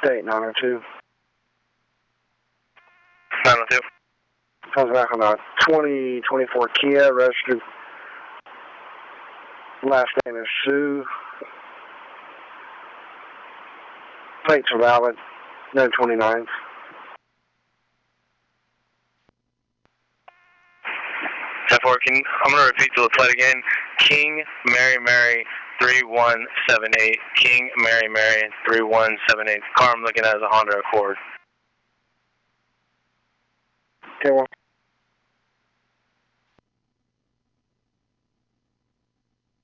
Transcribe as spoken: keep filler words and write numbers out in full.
State nine oh two. nine oh two. Comes back on a twenty twenty-four Kia, registered. Last name is Sue. Plates are valid. No twenty-nines. ten four, can, I'm going to repeat the plate again. King Mary Mary three one seven eight. King Mary Mary three one seven eight. Car I'm looking at is a Honda Accord. Okay, well.